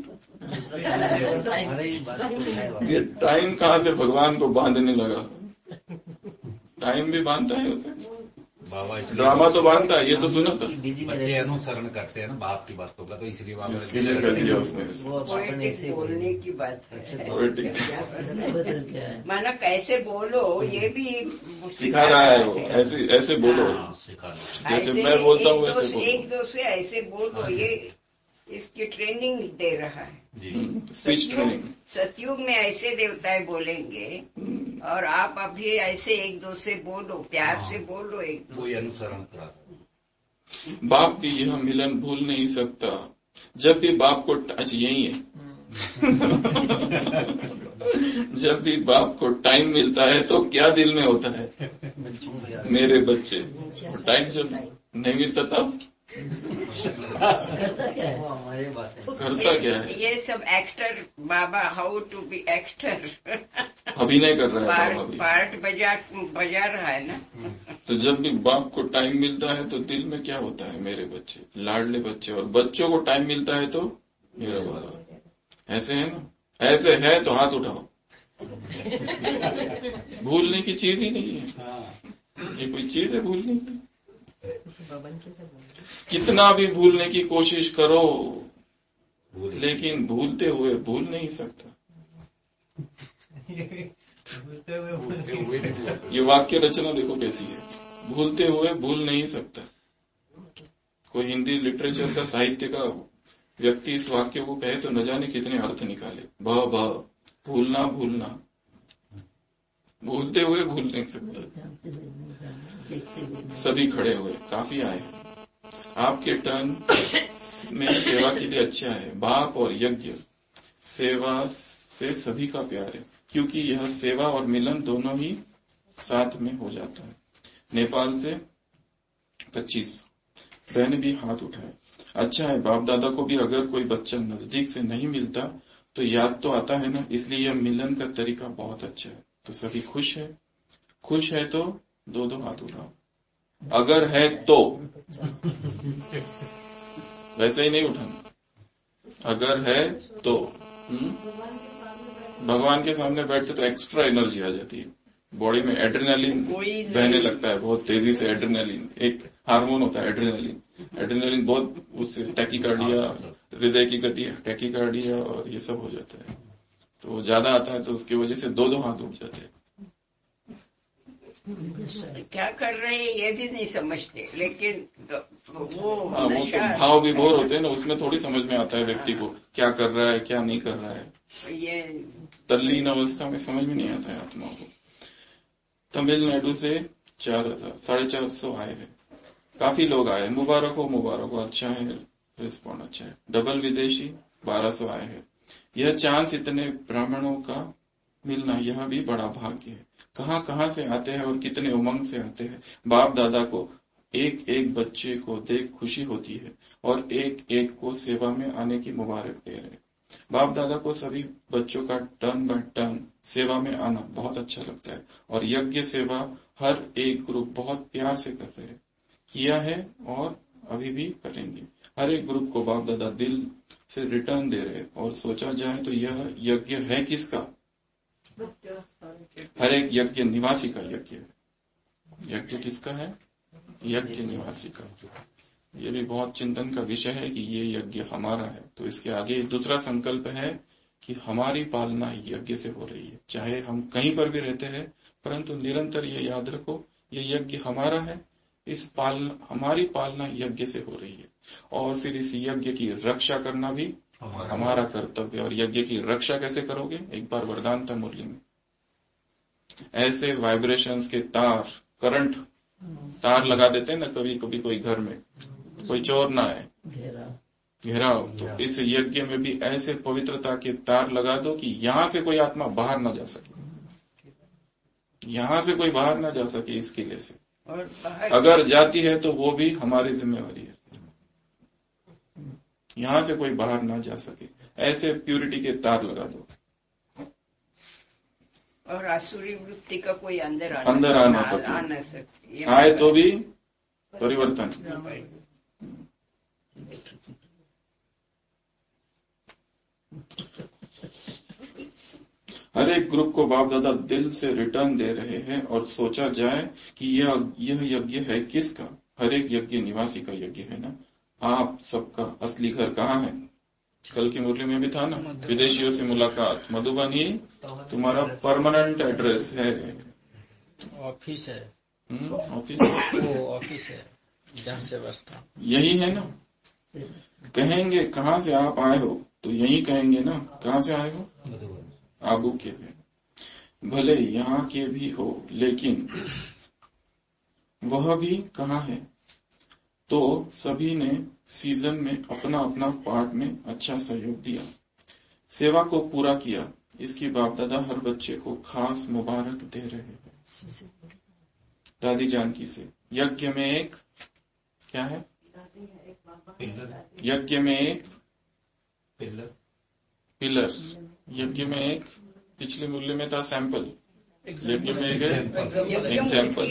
ये टाइम कहाँ से भगवान को बांधने लगा? टाइम भी बांधता है उसे, बाबा ड्रामा तो बांधता है। ये तो सुना था, बच्चे अनुसरण करते हैं ना बाप की बातों का, तो इसलिए बाबा इसके लिए कर दिया उसने। बोलने की बात है, पोएटिक माना कैसे बोलो ये भी सिखा रहा है वो, ऐसे ऐसे बोलो, सिखा जैसे मैं बोलता हूँ ऐसे बोलो। एक दो से ऐसे बोलो, ये इसकी ट्रेनिंग दे रहा है। Speech training. सतयुग में ऐसे देवताएं बोलेंगे और आप अभी ऐसे एक दो से बोलो, प्यार से बोलो एक दो। कोई अनुसरण करा। बाप भी यह मिलन भूल नहीं सकता। जब भी बाप को, अच्छा यही है जब भी बाप को टाइम मिलता है तो क्या दिल में होता है? मेरे बच्चे। और टाइम जब नहीं मिलता तब करता क्या है? हमारी बात है। करता क्या है? ये सब एक्टर बाबा, हाउ टू बी एक्टर, अभिनय कर रहा है बाबा भी। पार्ट बजा रहा है ना। तो जब भी बाप को टाइम मिलता है तो दिल में क्या होता है? मेरे बच्चे, लाडले बच्चे। और बच्चों को टाइम मिलता है तो मेरा बाबा। ऐसे है ना? ऐसे है तो हाथ उठाओ। भूलने की चीज ही नहीं है ये, कोई चीज है भूलने की? कितना भी भूलने की कोशिश करो, लेकिन भूलते हुए भूल नहीं सकता। ये वाक्य रचना देखो कैसी है, भूलते हुए भूल नहीं सकता। कोई हिंदी लिटरेचर का, साहित्य का व्यक्ति इस वाक्य को कहे तो न जाने कितने अर्थ निकाले। भूलना भूलना, भूलते हुए भूल नहीं सकता। सभी खड़े हुए, काफी आए। आपके टर्न में सेवा के लिए अच्छा है। बाप और यज्ञ, सेवा से सभी का प्यार है, क्योंकि यह सेवा और मिलन दोनों ही साथ में हो जाता है। नेपाल से 25 बहने भी हाथ उठाए। अच्छा है, बाप दादा को भी अगर कोई बच्चा नजदीक से नहीं मिलता तो याद तो आता है ना, इसलिए यह मिलन का तरीका बहुत अच्छा है। तो सभी खुश है? खुश है तो दो दो हाथ उठाओ, अगर है तो। वैसे ही नहीं उठाना, अगर है तो। भगवान के सामने बैठते तो एक्स्ट्रा एनर्जी आ जाती है बॉडी में, एड्रेनालिन बहने लगता है बहुत तेजी से। एड्रेनालिन एक हार्मोन होता है, एड्रेनालिन बहुत, उससे टैकीकार्डिया, हृदय की गति, टैकीकार्डिया और ये सब हो जाता है। तो ज्यादा आता है तो उसकी वजह से दो दो हाथ उठ जाते हैं। क्या कर रहे हैं ये भी नहीं समझते, लेकिन वो तो भाव विभोर होते हैं ना, उसमें थोड़ी समझ में आता है व्यक्ति को क्या कर रहा है क्या नहीं कर रहा है। ये तल्लीन अवस्था में समझ में नहीं आता है आत्मा को। तमिलनाडु से 4,500 आए हैं, काफी लोग आए। मुबारक हो, अच्छा है, रिस्पॉन्ड अच्छा है। डबल विदेशी 1200 आए हैं। यह चांस इतने ब्राह्मणों का मिलना, यह भी बड़ा भाग्य है। कहां कहां से आते हैं और कितने उमंग से आते हैं। बाप दादा को एक एक बच्चे को देख खुशी होती है और एक एक को सेवा में आने की मुबारक दे रहे हैं। बाप दादा को सभी बच्चों का टर्न बाय टर्न सेवा में आना बहुत अच्छा लगता है और यज्ञ सेवा हर एक ग्रुप बहुत प्यार से कर रहे हैं, किया है और अभी भी करेंगे। हर एक ग्रुप को बाप दादा दिल से रिटर्न दे रहे और सोचा जाए तो यह यज्ञ है किसका? हर एक यज्ञ निवासी का यज्ञ है। यज्ञ किसका है? यज्ञ निवासी का। ये भी बहुत चिंतन का विषय है कि ये यज्ञ हमारा है। तो इसके आगे दूसरा संकल्प है कि हमारी पालना यज्ञ से हो रही है। चाहे हम कहीं पर भी रहते हैं, परंतु निरंतर ये याद रखो ये यज्ञ हमारा है, हमारी पालना यज्ञ से हो रही है। और फिर इस यज्ञ की रक्षा करना भी हमारा कर्तव्य। और यज्ञ की रक्षा कैसे करोगे? एक बार वरदान था मुरली में, ऐसे वाइब्रेशंस के तार, करंट तार लगा देते हैं ना कभी कभी कोई घर में, कोई चोर ना आए, घेराव। तो इस यज्ञ में भी ऐसे पवित्रता के तार लगा दो कि यहां से कोई आत्मा बाहर ना जा सके, यहां से कोई बाहर ना जा सके इस किले से। अगर जाती है तो वो भी हमारी जिम्मेवारी है, यहां से कोई बाहर ना जा सके। ऐसे प्यूरिटी के तार लगा दो। और आसुरी वृत्ति का कोई अंदर आ ना सके, आए तो भी परिवर्तन। हर एक ग्रुप को बाप दादा दिल से रिटर्न दे रहे हैं और सोचा जाए कि यह यज्ञ है किसका? हर एक यज्ञ निवासी का यज्ञ है ना। आप सबका असली घर कहाँ है? कल की मुरली में भी था ना, विदेशियों से मुलाकात, मधुबन ही तुम्हारा परमानेंट एड्रेस है। ऑफिस है, ऑफिस वो ऑफिस है जहाँ से बसता यही है ना। कहेंगे कहाँ से आप आए हो तो यही कहेंगे ना, कहाँ से आए हो? आबू के हैं, भले यहाँ के भी हो, लेकिन वह भी कहाँ है? तो सभी ने सीजन में अपना अपना पार्ट में अच्छा सहयोग दिया, सेवा को पूरा किया। इसकी बाप दादा हर बच्चे को खास मुबारक दे रहे हैं। दादी जानकी से यज्ञ में एक क्या है? यज्ञ में एक पिलर्स, यज्ञ में एक, पिछले मूल्य में था सैंपल, यज्ञ में एक एग्जाम्पल,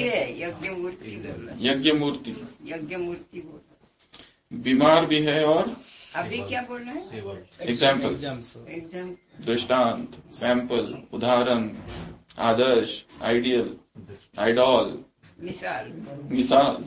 यज्ञ मूर्ति बीमार भी है और अभी क्या बोल रहे हैं? एग्जाम्पल, दृष्टांत, सैंपल, उदाहरण, आदर्श, आइडियल, आइडॉल, मिसाल।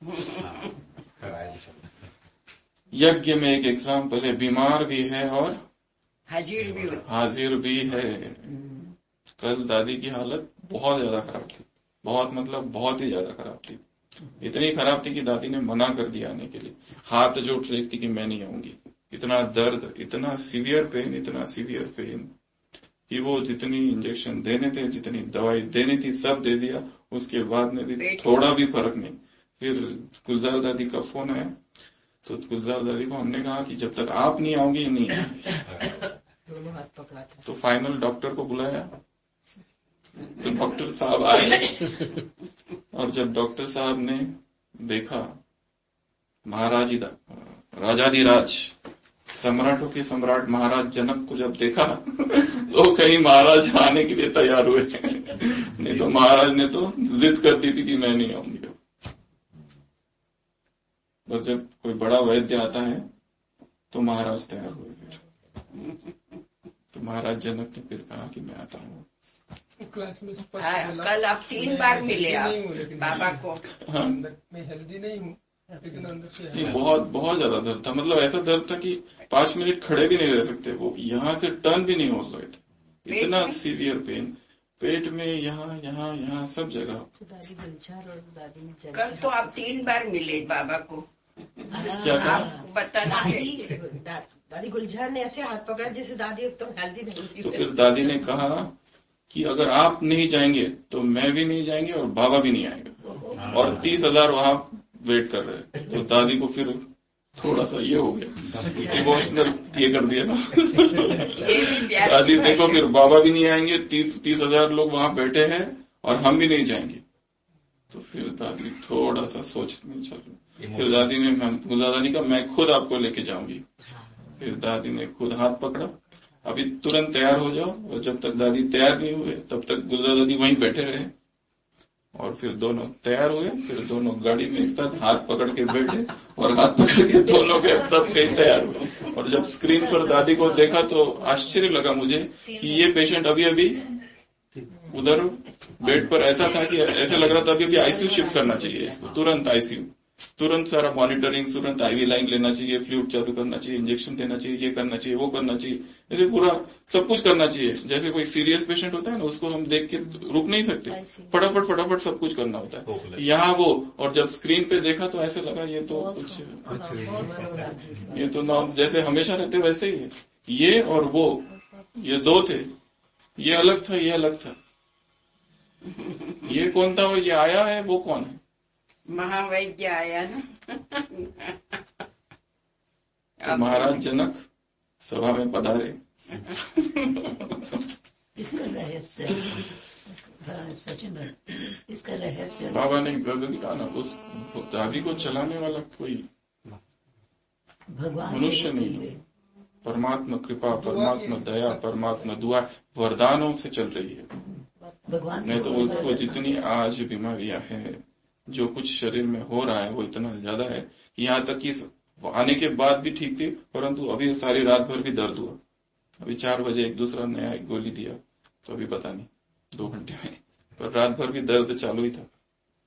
यज्ञ में एक एग्जाम्पल है, बीमार भी है और हाजिर भी है। कल दादी की हालत बहुत ज्यादा खराब थी, बहुत ही ज्यादा खराब थी। इतनी खराब थी कि दादी ने मना कर दिया आने के लिए, हाथ जोड़ रही थी कि मैं नहीं आऊंगी। इतना दर्द, इतना सीवियर पेन कि वो जितनी इंजेक्शन देने थे, जितनी दवाई देनी थी, सब दे दिया। उसके बाद में भी थोड़ा भी फर्क नहीं। फिर गुलजार दादी का फोन आया, तो गुलजार दादी को हमने कहा कि जब तक आप नहीं आओगे नहीं दोनों हाथ पकड़ा था। तो फाइनल डॉक्टर को बुलाया, तो डॉक्टर साहब आए और जब डॉक्टर साहब ने देखा राजाधिराज, सम्राटों के सम्राट महाराज जनक को जब देखा तो कहीं महाराज आने के लिए तैयार हुए, नहीं तो महाराज ने तो जिद कर दी थी कि मैं नहीं आऊंगी। और जब कोई बड़ा वैद्य आता है तो महाराज तैयार हुए। फिर तो महाराज जनक ने फिर कहा कि मैं आता हूँ। क्लास में कल आप 3 बार मिले आप बाबा को। मैं हेल्दी नहीं हूँ, लेकिन अंदर से बहुत ज्यादा दर्द था। मतलब ऐसा दर्द था कि 5 मिनट खड़े भी नहीं रह सकते, वो यहाँ से टर्न भी नहीं हो रहे थे, इतना सीवियर पेन पेट में, यहाँ सब जगह। दादी गुलजार और दादी कल तो आप 3 बार मिले बाबा को। क्या था? बताना है। दादी गुलजार ने ऐसे हाथ पकड़ा जैसे दादी एकदम हेल्दी नहीं थी। तो फिर दादी ने कहा कि अगर आप नहीं जाएंगे तो मैं भी नहीं जाएंगे और बाबा भी नहीं आएगा, और 30,000 वहां वेट कर रहे हैं। तो दादी को फिर थोड़ा सा ये हो गया, इमोशनल ये कर दिया ना। दादी देखो फिर बाबा भी नहीं आएंगे, 30,000 लोग वहां बैठे हैं और हम भी नहीं जाएंगे। तो फिर दादी थोड़ा सा सोच में चल रही। फिर दादी ने दादी का मैं खुद आपको लेके जाऊंगी। फिर दादी ने खुद हाथ पकड़ा, अभी तुरंत तैयार हो जाओ, और जब तक दादी तैयार नहीं हुए तब तक गुलजार दादी वहीं बैठे रहे, और फिर दोनों तैयार हुए, फिर दोनों गाड़ी में एक साथ हाथ पकड़ के बैठे, और हाथ पकड़ के दोनों के तब कहीं तैयार हुए। और जब स्क्रीन पर दादी को देखा तो आश्चर्य लगा मुझे कि ये पेशेंट अभी अभी उधर बेड पर ऐसा था कि ऐसा लग रहा था अभी आईसीयू शिफ्ट करना चाहिए इसको, तुरंत आईसीयू, तुरंत सारा मॉनिटरिंग, तुरंत आईवी लाइन लेना चाहिए, फ्लूइड चालू करना चाहिए, इंजेक्शन देना चाहिए, ये करना चाहिए, वो करना चाहिए, ऐसे पूरा सब कुछ करना चाहिए। जैसे कोई सीरियस पेशेंट होता है ना, उसको हम देख के रुक नहीं सकते, फटाफट फटाफट सब कुछ करना होता है। यहाँ वो, और जब स्क्रीन पे देखा तो ऐसे लगा ये तो कुछ, ये तो ना जैसे हमेशा रहते वैसे ही है। ये और वो, ये दो थे, ये अलग था, ये अलग था, ये कौन था और ये आया है, वो कौन है? महावैद्य आया ना। तो महाराज जनक सभा में पधारे। इसका रहस्य सचिन, इसका रहस्य बाबा ने कहा ना, उस दादी को चलाने वाला कोई भगवान मनुष्य नहीं है, परमात्मा कृपा, परमात्मा दया, परमात्मा दुआ, वरदानों से चल रही है। भगवान नहीं तो उनको जितनी आज बीमारियां हैं, जो कुछ शरीर में हो रहा है वो इतना ज्यादा है, यहाँ तक कि आने के बाद भी ठीक थी, परंतु अभी सारी रात भर भी दर्द हुआ। अभी 4 बजे एक दूसरा नया एक गोली दिया, तो अभी पता नहीं 2 घंटे में, पर रात भर भी दर्द चालू ही था।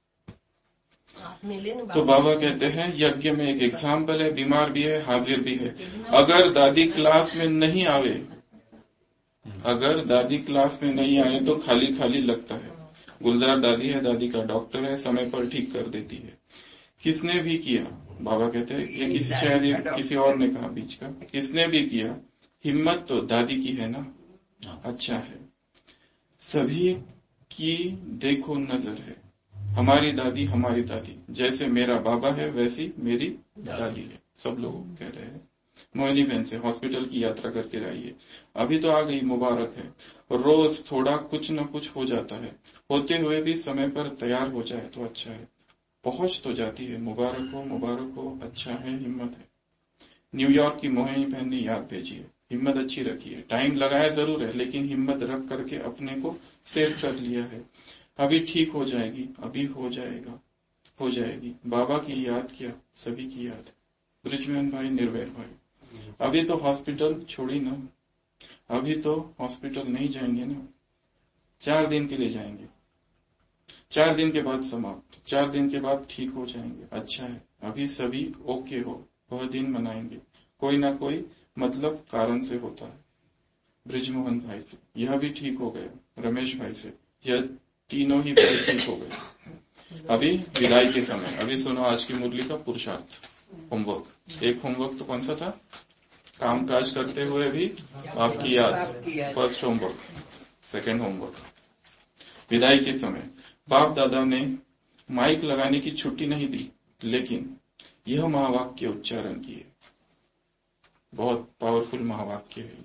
तो बाबा कहते हैं यज्ञ में एक एग्जाम्पल है, बीमार भी है, हाजिर भी है। अगर दादी क्लास में नहीं आवे, अगर दादी क्लास में नहीं आए तो खाली खाली लगता है। गुलजार दादी है, दादी का डॉक्टर है, समय पर ठीक कर देती है। किसने भी किया, बाबा कहते हैं, ये किसी शायद किसी और ने कहा बीच का, किसने भी किया, हिम्मत तो दादी की है ना, अच्छा है। सभी की देखो नजर है, हमारी दादी हमारी दादी, जैसे मेरा बाबा है वैसी मेरी दादी है। सब लोग कह रहे हैं। मोहिनी बहन से हॉस्पिटल की यात्रा करके आइए, अभी तो आ गई, मुबारक है। रोज थोड़ा कुछ न कुछ हो जाता है, होते हुए भी समय पर तैयार हो जाए तो अच्छा है। पहुंच तो जाती है, मुबारक हो, अच्छा है, हिम्मत है। न्यूयॉर्क की मोहिनी बहन ने याद भेजी है, हिम्मत अच्छी रखी है, टाइम लगाया जरूर है, लेकिन हिम्मत रख करके अपने को सेव कर लिया है। अभी ठीक हो जाएगी, अभी हो जाएगा, हो जाएगी। बाबा की याद किया, सभी की याद। ब्रिजमैन भाई, निर्वैर भाई, अभी तो हॉस्पिटल छोड़ी ना, अभी तो हॉस्पिटल नहीं जाएंगे ना, 4 दिन के लिए जाएंगे, 4 दिन के बाद समाप्त, 4 दिन के बाद ठीक हो जाएंगे, अच्छा है। अभी सभी ओके हो, वह दिन मनाएंगे, कोई ना कोई मतलब कारण से होता है। ब्रिजमोहन भाई से यह भी ठीक हो गया, रमेश भाई से यह तीनों ही भाई ठीक हो गए। अभी विदाई के समय, अभी सुनो आज की मुरली का पुरुषार्थ, होमवर्क। एक होमवर्क तो कौन सा था, काम काज करते हुए भी आपकी याद, फर्स्ट होमवर्क। सेकंड होमवर्क, विदाई के समय बाप दादा ने माइक लगाने की छुट्टी नहीं दी, लेकिन यह महावाक्य उच्चारण किए। बहुत पावरफुल महावाक्य है।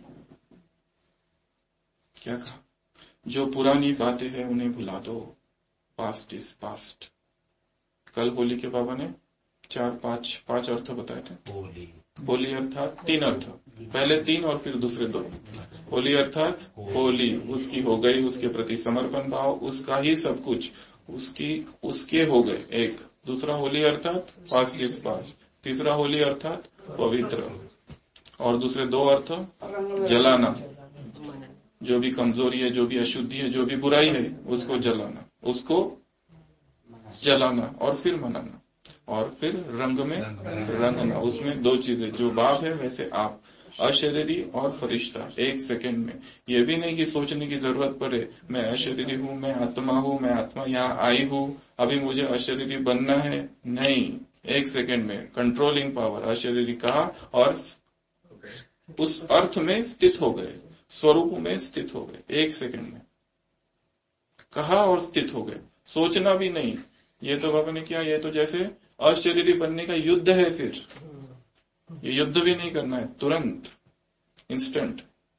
क्या कहा, जो पुरानी बातें हैं उन्हें भुला दो, पास्ट इज पास्ट। कल होली के बाबा ने 4-5 अर्थ बताए थे। होली अर्थात 3 अर्थ, पहले 3 और फिर दूसरे 2। होली अर्थात होली, उसकी हो गई, उसके प्रति समर्पण भाव, उसका ही सब कुछ, उसके हो गए एक। दूसरा होली अर्थात पास्ट इज पास्ट। तीसरा होली अर्थात पवित्र। और दूसरे 2 अर्थ, जलाना, जो भी कमजोरी है, जो भी अशुद्धि है, जो भी बुराई है, उसको जलाना, उसको जलाना, और फिर मनाना, और फिर रंग में रंगना। उसमें 2 चीजें, जो बाप है वैसे आप, अशरीरी और फरिश्ता। 1 सेकंड में, ये भी नहीं कि सोचने की जरूरत पड़े, मैं अशरीरी हूँ, मैं आत्मा यहाँ आई हूँ, अभी मुझे अशरीरी बनना है, नहीं। 1 सेकंड में कंट्रोलिंग पावर, अशरीरी कहा और उस अर्थ में स्थित हो गए, स्वरूप में स्थित हो गए। 1 सेकंड में कहा और स्थित हो गए, सोचना भी नहीं। ये तो बाबा ने किया, ये तो जैसे अशरीरी बनने का युद्ध है। फिर ये युद्ध भी नहीं करना है, तुरंत, इंस्टेंट।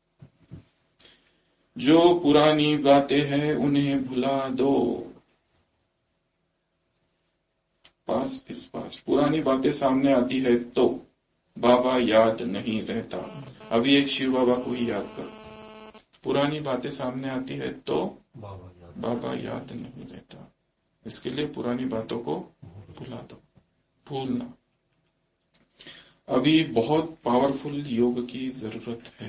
जो पुरानी बातें हैं उन्हें भुला दो, पास इस पास। पुरानी बातें सामने आती है तो बाबा याद नहीं रहता। अभी एक शिव बाबा को ही याद करो, पुरानी बातें सामने आती है तो बाबा याद नहीं रहता। इसके लिए पुरानी बातों को भुला दो, भूलना। अभी बहुत पावरफुल योग की जरूरत है।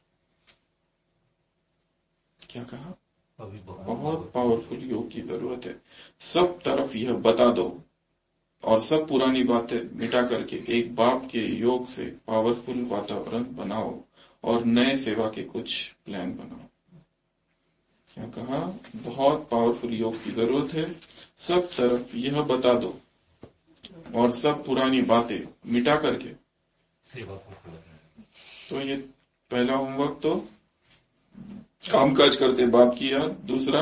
क्या कहा? अभी बहुत पावरफुल योग की जरूरत है। सब तरफ यह बता दो और सब पुरानी बातें मिटा करके एक बाप के योग से पावरफुल वातावरण बनाओ और नए सेवा के कुछ प्लान बनाओ। क्या कहा? बहुत पावरफुल योग की जरूरत है। सब तरफ यह बता दो और सब पुरानी बातें मिटा करके सेवा को। तो ये पहला होमवर्क तो कामकाज करते बाप की याद, दूसरा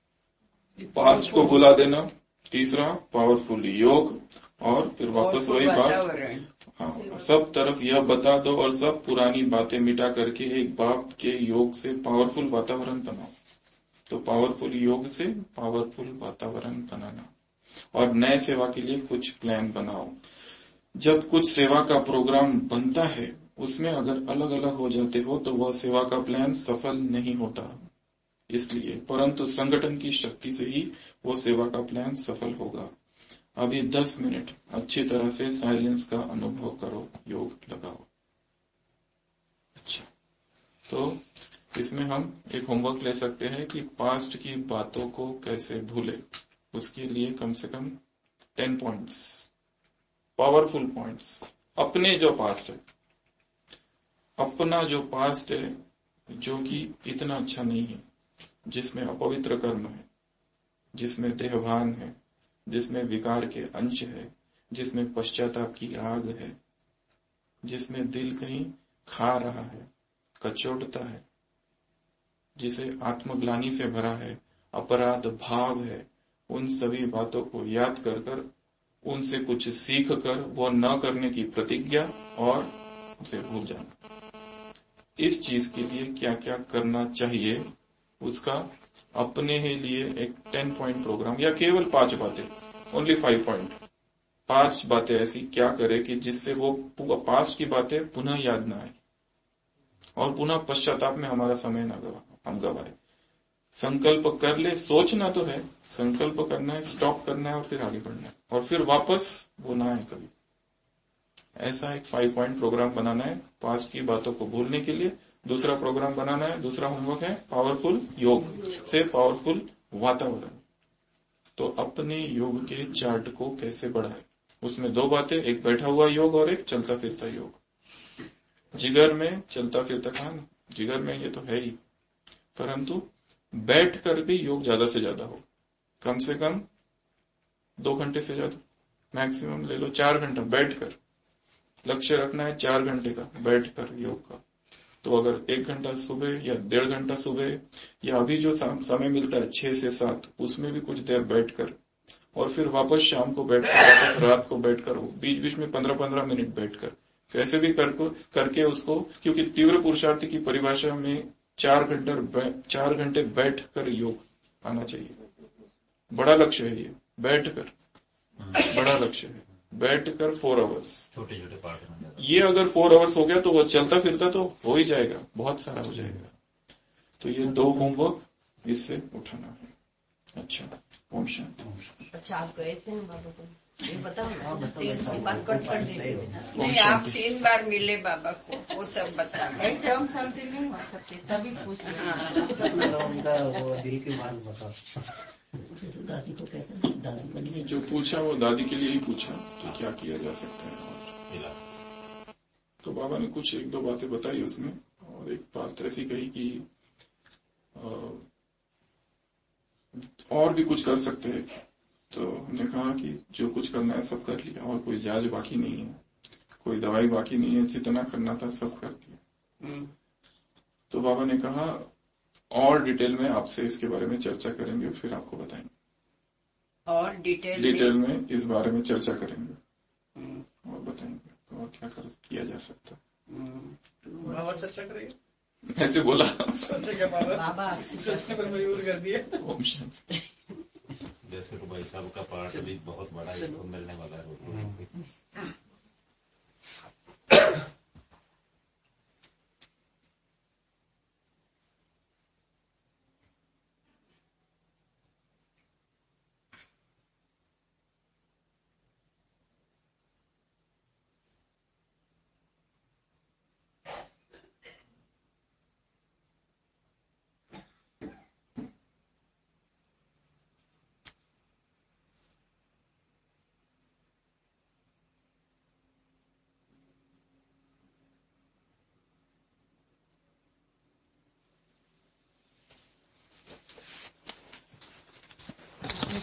पास्ट को भुला देना, तीसरा पावरफुल योग, और फिर वापस वही बात। हाँ, सब तरफ यह बता दो और सब पुरानी बातें मिटा करके एक बाप के योग से पावरफुल वातावरण बनाओ। तो पावरफुल योग से पावरफुल वातावरण बनाना और नए सेवा के लिए कुछ प्लान बनाओ। जब कुछ सेवा का प्रोग्राम बनता है उसमें अगर अलग अलग हो जाते हो तो वह सेवा का प्लान सफल नहीं होता। इसलिए परंतु संगठन की शक्ति से ही वो सेवा का प्लान सफल होगा। अभी 10 मिनट अच्छी तरह से साइलेंस का अनुभव करो, योग लगाओ। अच्छा, तो इसमें हम एक होमवर्क ले सकते हैं कि पास्ट की बातों को कैसे भूले। उसके लिए कम से कम 10 पॉइंट्स, पावरफुल पॉइंट्स। अपने जो पास्ट है, अपना जो पास्ट है जो कि इतना अच्छा नहीं है, जिसमें अपवित्र कर्म है, जिसमें देहभान है, जिसमें विकार के अंश है, जिसमें पश्चाताप की आग है, जिसमें दिल कहीं खा रहा है, कचोटता है, जिसे आत्मग्लानि से भरा है, अपराध भाव है, उन सभी बातों को याद कर कर उनसे कुछ सीख कर वो न करने की प्रतिज्ञा और उसे भूल जाना। इस चीज के लिए क्या क्या करना चाहिए उसका अपने ही लिए एक 10 पॉइंट प्रोग्राम, या केवल 5 बातें, ओनली 5 पॉइंट, 5 बातें ऐसी क्या करे कि जिससे वो पास्ट की बातें पुनः याद ना आए और पुनः पश्चाताप में हमारा समय ना हम गवाए। संकल्प कर ले, सोचना तो है, संकल्प करना है, स्टॉप करना है और फिर आगे बढ़ना है और फिर वापस वो ना आए कभी। ऐसा एक 5 पॉइंट प्रोग्राम बनाना है पास्ट की बातों को भूलने के लिए। दूसरा प्रोग्राम बनाना है, दूसरा होमवर्क है पावरफुल योग से पावरफुल वातावरण। तो अपने योग के चार्ट को कैसे बढ़ाए, उसमें 2 बातें, एक बैठा हुआ योग और एक चलता फिरता योग। जिगर में चलता फिरता खाना, जिगर में ये तो है ही, परंतु बैठ कर भी योग ज्यादा से ज्यादा हो, कम से कम 2 घंटे से ज्यादा, मैक्सिमम ले लो 4 घंटा बैठकर। लक्ष्य रखना है 4 घंटे का बैठकर योग का। तो अगर 1 घंटा सुबह या 1.5 घंटा सुबह या अभी जो समय मिलता है 6 से 7, उसमें भी कुछ देर बैठकर और फिर वापस शाम को बैठकर, वापस रात को बैठकर, बीच बीच में 15-15 मिनट बैठकर, कैसे भी करके उसको, क्योंकि तीव्र पुरुषार्थी की परिभाषा में 4 घंटे बैठकर योग आना चाहिए। बड़ा लक्ष्य है ये, बैठकर, बड़ा लक्ष्य है, बैठकर 4 आवर्स, छोटे छोटे पार्ट में। ये अगर 4 आवर्स हो गया तो वो चलता फिरता तो हो ही जाएगा, बहुत सारा हो जाएगा। तो ये 2 होमवर्क इससे उठाना है। अच्छा, ओम शांति। अच्छा, आप गए थे बाबा को, ये बताओ ना, बात कट कर दीजिए। नहीं, आप 3 बार मिले बाबा को, वो सब बता। ऐसे हम शांति नहीं हो सकते, सभी पूछ उनका वो दिल की बात बताओ। जैसे दादी को कहते हैं, दादी को नहीं, जो पूछा वो दादी के लिए ही पूछा कि क्या किया जा सकता है। और तो बाबा ने कुछ 1-2 बातें बताई उसमें, और एक बात ऐसी कही कि और भी कुछ कर सकते हैं। तो हमने कहा कि जो कुछ करना है सब कर लिया और कोई जांच बाकी नहीं है, कोई दवाई बाकी नहीं है, जितना करना था सब कर दिया। तो बाबा ने कहा और डिटेल में आपसे इसके बारे में चर्चा करेंगे, फिर आपको बताएंगे। और डिटेल में इस बारे में चर्चा करेंगे और बताएंगे तो और क्या किया जा सकता है। बाबा चर्चा करेंगे, ऐसे बोला। क्या बाबा पर मजबूर कर दिए। ओम शांति। जैसे तो भाई साहब का पार्ट भी बहुत बड़ा है, मिलने वाला है।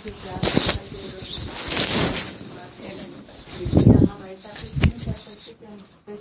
से प्यार दिखाई दे रहा है, हम ऐसा कुछ नहीं कर सकते कि हम